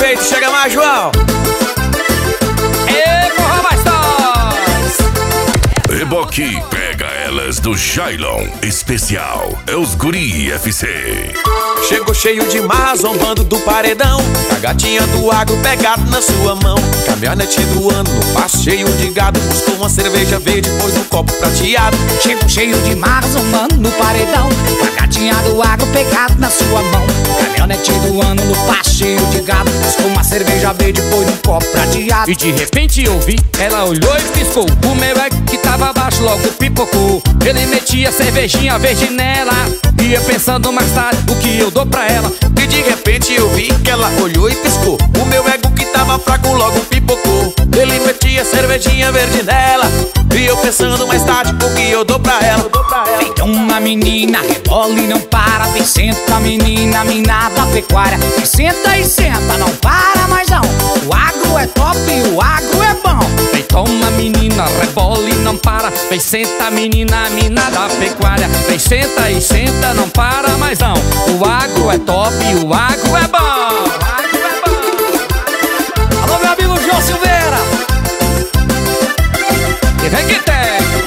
peito, chega mais, João. Ei, porra, mais Reboque pega elas do Jailon Especial. É os Guri FC. Chegou cheio de marra, zombando do paredão. A gatinha do agro pegado na sua mão. Caminhonete do ano, no passo cheio de gado. Buscou uma cerveja verde, pôs no copo prateado. Chegou cheio de marra, zombando no paredão. A gatinha do agro pegado na sua mão. Caminhonete do ano, no passo cheio de gado. Buscou uma cerveja verde, pôs no copo prateado. E de repente eu vi, ela olhou e piscou. O meu é que tava abaixo, logo pipocou. Ele metia cervejinha verde nela. Ia pensando mais tarde o que eu dou pra ela. E de repente eu vi que ela olhou e piscou. O meu ego que tava fraco logo pipocou. Ele metia cervejinha verde nela. E eu pensando mais tarde o que eu dou pra ela. Feita uma menina, rebola e não para. Vem senta menina, minada pecuária. Vem senta e senta, não para mais não. O agro é top, o agro é bom. Feita uma menina, rebola e não para. Vem senta menina, minada pecuária. Vem senta e senta, não para mais não. O agro é top, o agro é bom. Alô, meu amigo João Silveira. E vem que tem.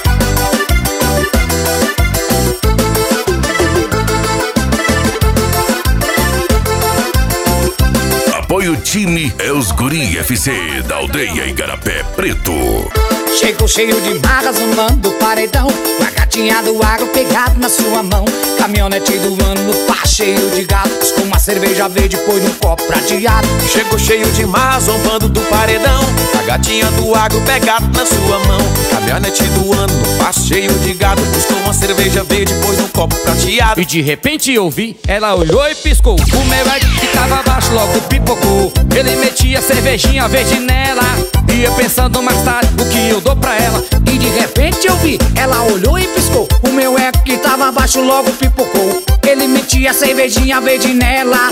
Apoio time é os Guri FC da aldeia Igarapé Preto. Chegou cheio de marras, zombando do paredão. Com a gatinha do agro pegado na sua mão. Caminhonete do ano, no pá cheio de gatos. Com uma cerveja verde, pôs num copo prateado. Chegou cheio de marra, zombando do paredão. A gatinha do agro pegado na sua mão. Caminhonete do ano, no passo cheio de gado. Buscou uma cerveja verde, pôs num copo prateado. E de repente eu vi, ela olhou e piscou. O meu é que tava abaixo, logo pipocou. Ele metia cervejinha verde nela. Ia pensando mais tarde o que eu dou pra ela. E de repente eu vi, ela olhou e piscou. O meu eco que tava abaixo logo pipocou. Ele metia cervejinha verde nela.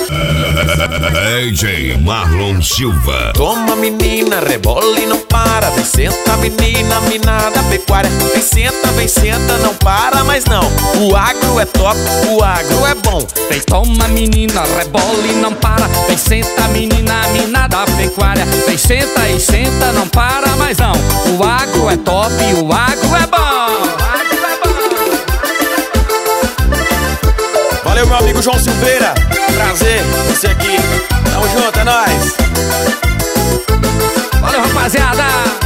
DJ Marlon Silva. Toma menina, rebola e não para. Vem senta menina, minada pecuária. Vem senta, não para mais não. O agro é top, o agro é bom. Vem toma menina, rebola e não para. Vem senta menina, minada pecuária. Vem senta e senta, não para mais não. O agro é top, o agro é bom. Valeu, meu amigo João Silveira. Prazer, você aqui. Tamo junto, é nóis. Valeu, rapaziada.